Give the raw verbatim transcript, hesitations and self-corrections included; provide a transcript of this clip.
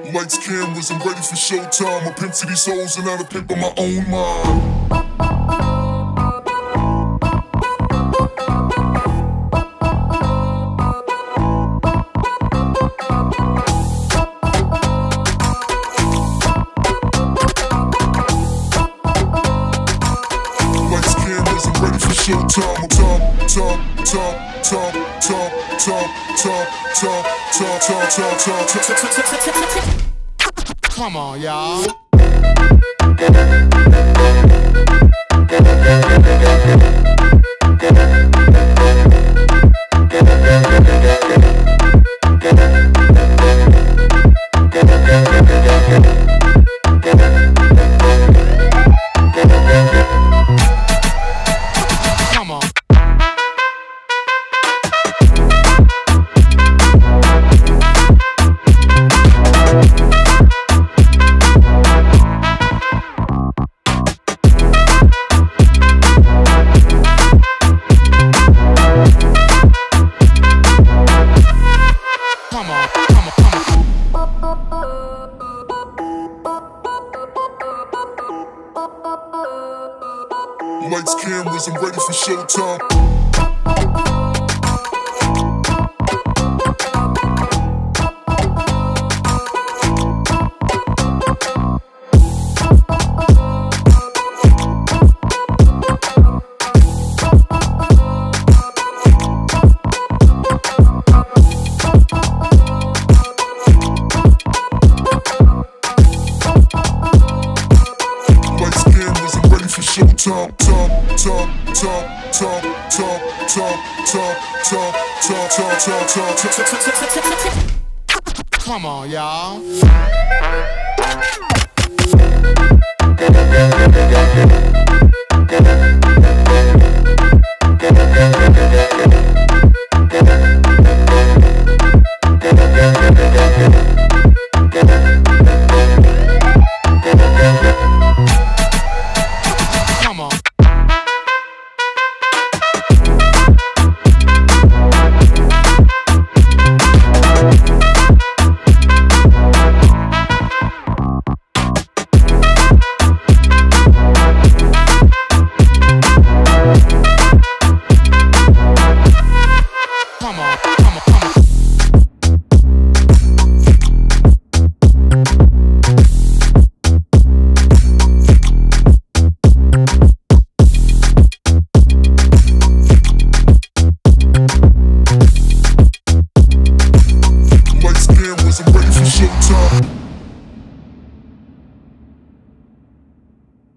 Lights, cameras, I'm ready for showtime. A pimp to these hoes and not a pimp on my own mind. Showtime, top, top, top, top, top, top, top, top, top, top, top, top, top, top. Come on, y'all. Lights, cameras, I'm ready for showtime. Top, top, top, top, top, top, top, top, top, top, top, top, top, top. Come on, y'all. I'm ready for showtime.